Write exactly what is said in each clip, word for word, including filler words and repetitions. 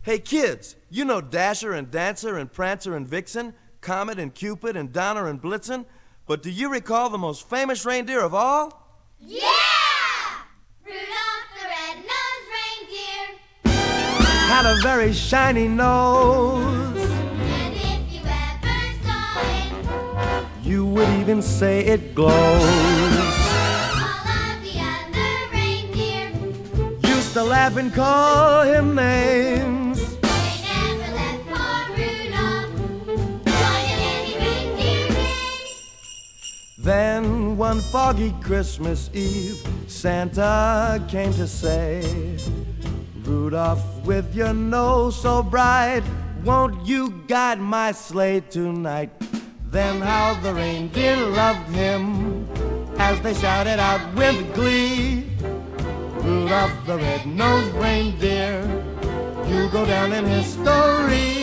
Hey kids, you know Dasher and Dancer and Prancer and Vixen, Comet and Cupid and Donner and Blitzen, but do you recall the most famous reindeer of all? Yeah! Rudolph the red-nosed reindeer had a very shiny nose, and if you ever saw it, you would even say it glows. To laugh and call him names. They never let poor Rudolph join in any reindeer games. Then one foggy Christmas Eve, Santa came to say, Rudolph, with your nose so bright, won't you guide my sleigh tonight? Then how the reindeer loved him as they shouted out with glee, Rudolph the red-nosed reindeer, you'll go down in history.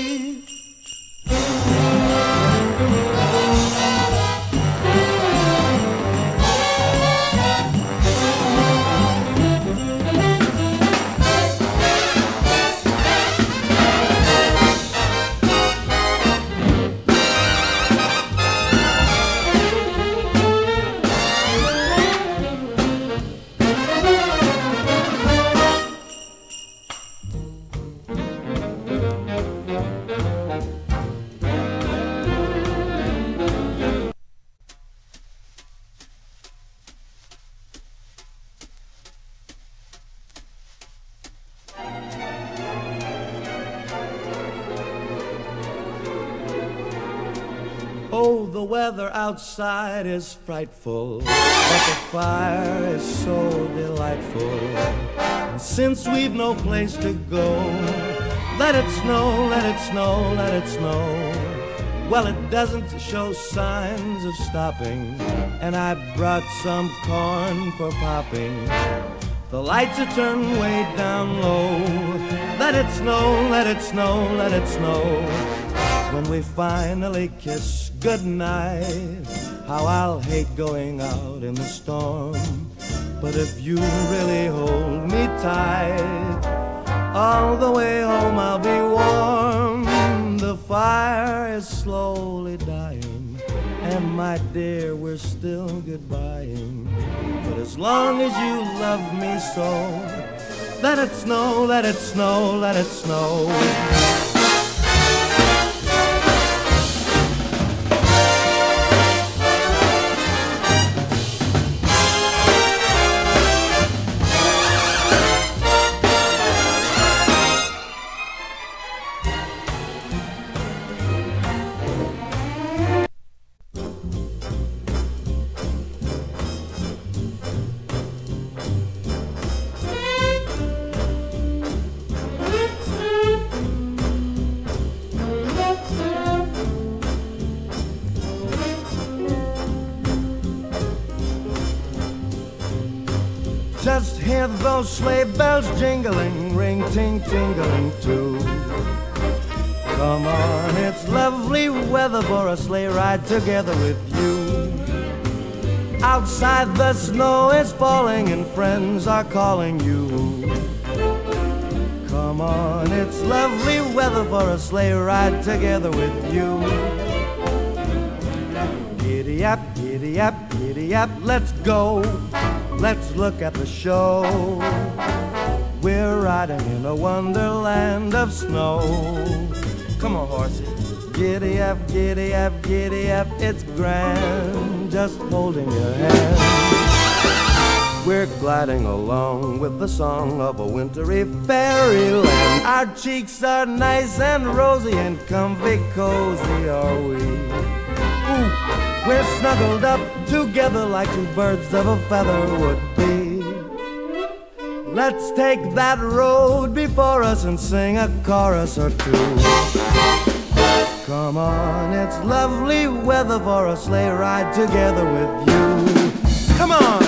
Oh, the weather outside is frightful, but the fire is so delightful. And since we've no place to go, let it snow, let it snow, let it snow. Well, it doesn't show signs of stopping, and I brought some corn for popping. The lights are turned way down low. Let it snow, let it snow, let it snow. When we finally kiss goodnight, how I'll hate going out in the storm. But if you really hold me tight, all the way home I'll be warm. The fire is slowly dying, and my dear, we're still goodbying. But as long as you love me so, let it snow, let it snow, let it snow. Just hear those sleigh bells jingling, ring, ting, tingling too. Come on, it's lovely weather for a sleigh ride together with you. Outside the snow is falling and friends are calling you. Come on, it's lovely weather for a sleigh ride together with you. Giddy up, giddy up, giddy up, let's go. Let's look at the show. We're riding in a wonderland of snow. Come on, horsey. Giddy up, giddy up, giddy up, it's grand, just holding your hand. We're gliding along with the song of a wintry fairyland. Our cheeks are nice and rosy and comfy cozy are we. Ooh, we're snuggled up together like two birds of a feather would be. Let's take that road before us and sing a chorus or two. Come on, it's lovely weather for a sleigh ride together with you. Come on!